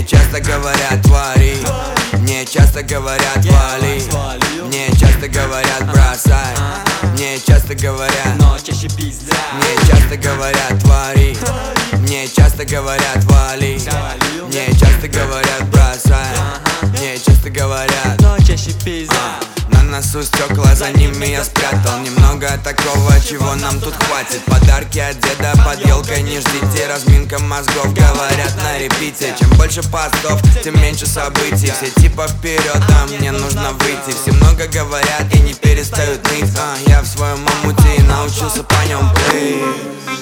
часто говорят твори, мне часто говорят вали, мне часто говорят бросай, мне часто говорят, но чаще пиздят. мне часто говорят твори, мне часто говорят вали, мне часто говорят бросай, мне часто говорят, но чаще пиздят. на носу стекла, за ними я спрятал немного такого, чего нам тут хватит. Подарки от деда под елкой не ждите, разминка мозгов, говорят на репите. Чем больше постов, тем меньше событий. Все типа вперед, а мне нужно выйти. Все много говорят и не перестают ныть. Я в своем омуте и научился по нем плыть.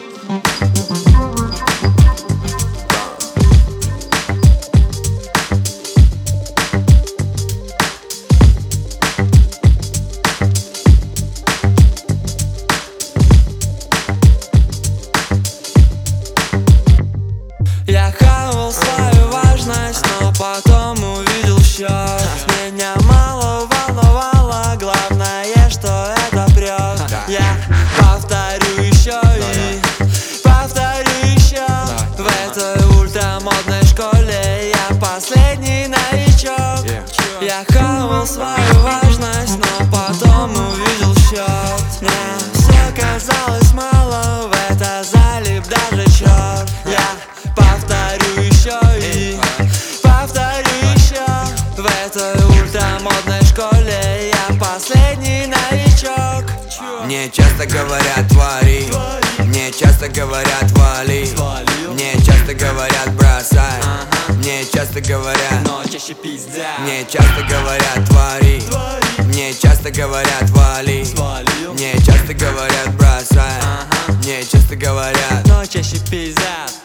Я хавал свою важность, но потом увидел счет. Меня мало волновало, главное, что это прет. Я повторю еще и повторю еще. В этой ультрамодной школе я последний новичок. Я хавал свою важность, но потом увидел счет. Мне все казалось мало, в это залип даже черт. Я повторю еще и повторю еще. В этой ультрамодной школе я последний новичок. Мне часто говорят твори, мне часто говорят вали, мне часто говорят бросай, мне часто говорят, но чаще пиздят. мне часто говорят твори, мне часто говорят вали, мне часто говорят бросай, мне часто говорят, но чаще пиздят.